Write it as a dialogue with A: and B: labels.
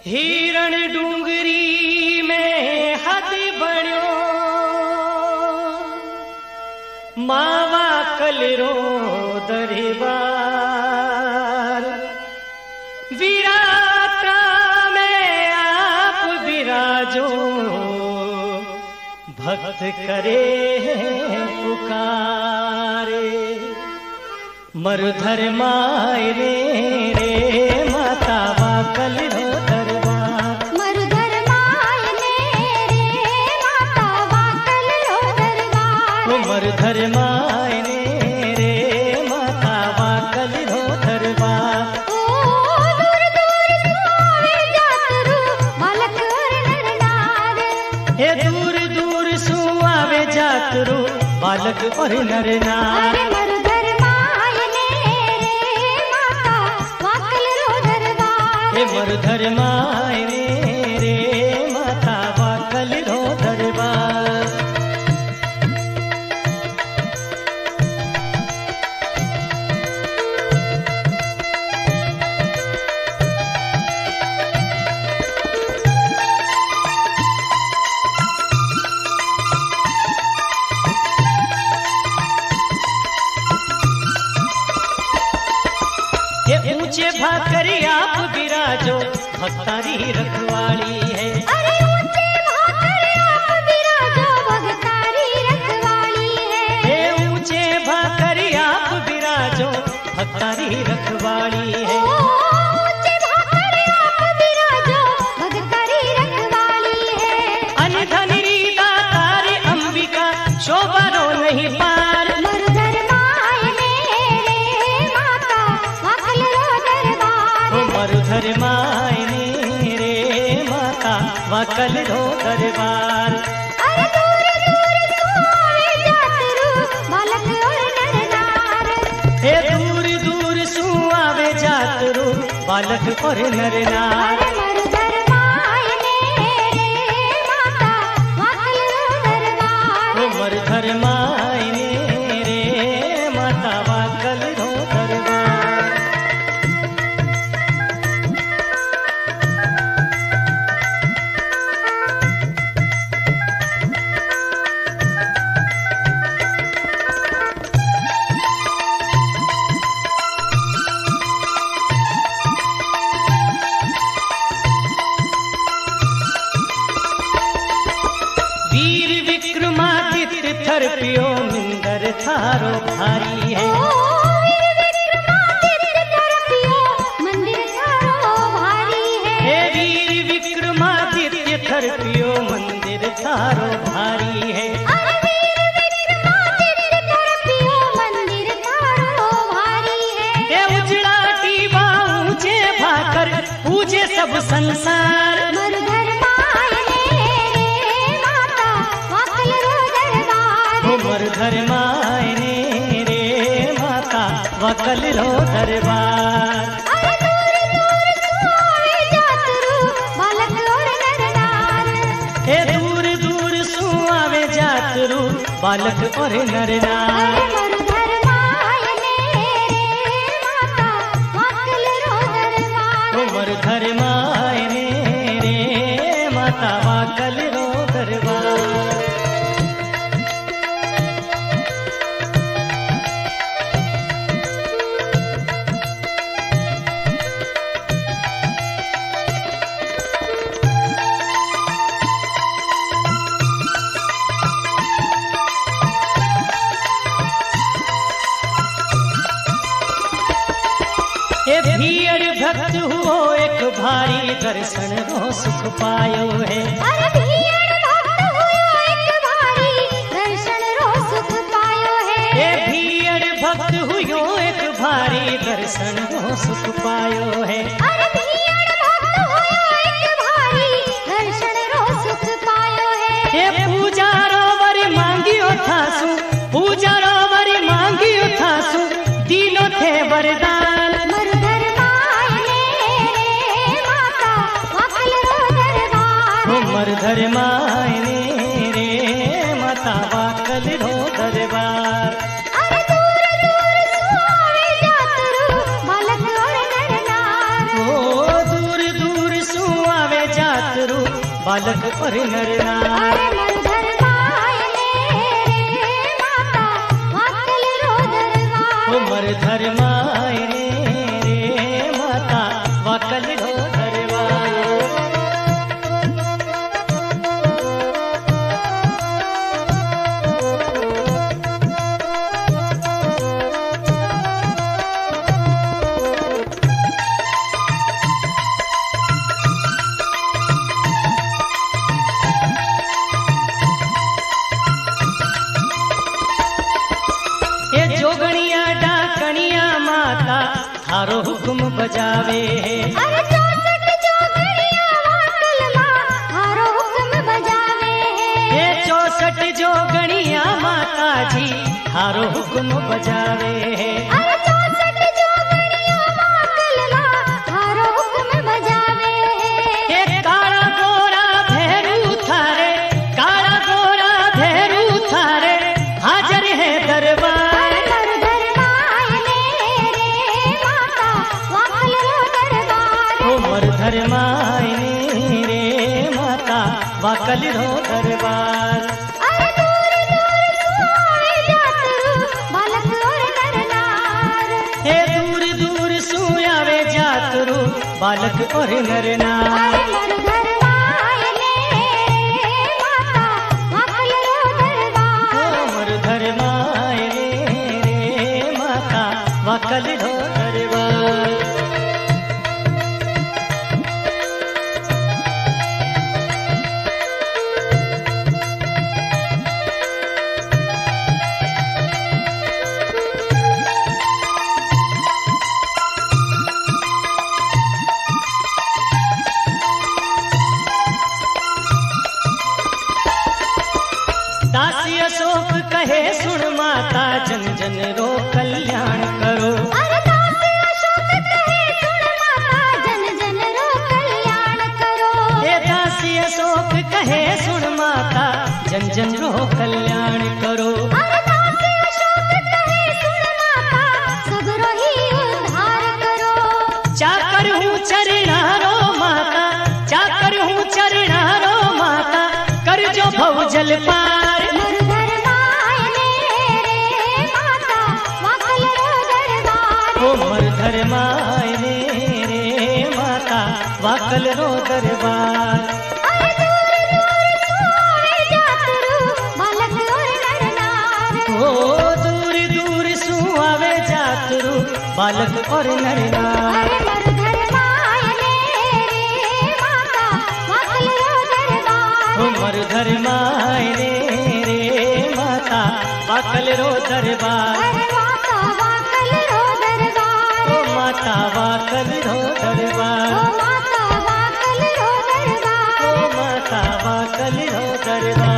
A: हिरण डूंगरी में हद बणियो मावा कलरो दरबार विराटा में आप विराजो भक्त करे पुकारे मरुधर माय रे माता वा कलरो दरबार
B: मरुधर माय रे माता वा कलरो दरबार
A: मरुधर माय रे माता वा कलरो दरबार
B: ओ दूर दूर सुआवे जातरू बालक और नर नार
A: हे दूर दूर सुआवे जातरू बालक और नर नार
B: अरे मरुधर माय रे माता वा कलरो दरबार
A: हे मरुधर माय रे माता वा कलरो दरबार ये ऊंचे भाकरी आप विराजो भक्तारी रखवाली है
B: अरे ऊंचे भाकर आप विराजो भगतारी रखवाली है
A: हे ऊंचे भाकरी आप विराजो भक्तारी रखवाली है
B: ऊंचे भाकर आप विराजो भगतारी रखवाली है
A: अनधन दातार अंबिका शोभरो नहीं पार
B: मरुधर माय रे माता वा कलरो दरबार
A: मरुधर माय रे माता वा कलरो दरबार
B: अरे दूर दूर सुआवे जातरू बालक और नर नार
A: हे दूर दूर सुआवे जातरू बालक और नर नार
B: अरे मरुधर माय रे माता वा कलरो दरबार
A: मरुधर माय रे माता वा कलरो दरबार वीर विक्रमादित्य थर पियो मिंदर थारो भारी है
B: ओ वीर विक्रमादित्य तरपियो मंदिर थारो भारी है
A: हे वीर विक्रमादित्य थर पियो मंदिर थारो भारी है
B: अरे वीर विक्रमादित्य तरपियो मंदिर थारो भारी है
A: हे उजड़ा टीबा ऊंचे भाकर पूजे सब संसार
B: मरुधर माय रे माता वा कलरो दरबार
A: मरुधर माय रे माता वा कलरो दरबार
B: अरे दूर दूर सुआवे जातरू बालक और नर नार
A: हे दूर दूर सुआवे जातरू बालक और नर नार
B: अरे मरुधर माय रे माता वा कलरो दरबार
A: मरुधर माय रे माता वा कलरो दरबार हे भीड़ भक्त हुओ एक भारी दर्शन रो सुख पायो है
B: अरे भीड़ भक्त हुयो एक भारी दर्शन रो सुख पायो है
A: हे भीड़ भक्त हुओ एक भारी दर्शन रो सुख पायो है
B: अरे भीड़ भक्त हुयो एक भारी दर्शन रो सुख पायो है
A: हे पूजा रो वरी मांगियो थासु पूजा रो वरी मांगियो थासु तीनों थे वरदान
B: मरुधर माय रे माता वा कलरो दरबार
A: मरुधर माय रे माता वा कलरो दरबार
B: अरे दूर दूर सुआवे जातरू बालक और नर नार
A: बालक और नरनार।
B: अरे मरधर मायने रे माता वाकल रो दरबार।
A: ओ मरधर मायने रे माता वाकल रो दरबार। जोगणिया डाकणिया माता थारो हुक्म बजावे।
B: अरे 64 जोगणिया वाकल माँ थारो हुक्म बजावे।
A: ये 64 जोगणिया माता जी थारो हुक्म बजावे।
B: अरे 64 जोगणिया वाकल माँ थारो हुक्म बजावे।
A: ये काला गोरा भैरू थारे, काला गोरा भैरू थारे हाजर है दरबार। मरधर मायने रे माता वाकल रो दरबार।
B: अरे दूर दूर सुआवे जातरू बालक और नरनार।
A: हे दूर दूर सुयावे जातरू बालक और नरनार।
B: अरे मरधर मायने रे माता वाकल रो दरबार।
A: ओ मरधर मायने रे माता वाकल रो दरबार। दासी अशोक कहे सुन माता जन जन रो कल्याण करो।
B: अरे दासी अशोक कहे सुन माता जन जन रो कल्याण करो।
A: हे दासी अशोक कहे सुन माता जन जन रो कल्याण करो।
B: अरे दासी अशोक कहे सुन माता सबरो ही उद्धार करो।
A: चाकर हूँ चरणारो माता, चाकर हूँ चरणारो माता कर जो भव जल पार।
B: मरधर मायने रे माता वाकल रो दरबार।
A: ओ मरधर मायने रे माता वाकल रो दरबार।
B: अरे दूर दूर सुआवे जातरू बालक और नरनार।
A: ओ दूर दूर सुआवे जातरू बालक और नरनार।
B: अरे मरधर मायने रे माता वाकल रो दरबार।
A: ओ मरधर मायने रे माता वाकल रो दरबार।
B: अरे माता वाकल रो दरबार।
A: ओ माता वाकल रो दरबार।
B: ओ माता वाकल रो दरबार।
A: ओ माता वाकल रो दरबार।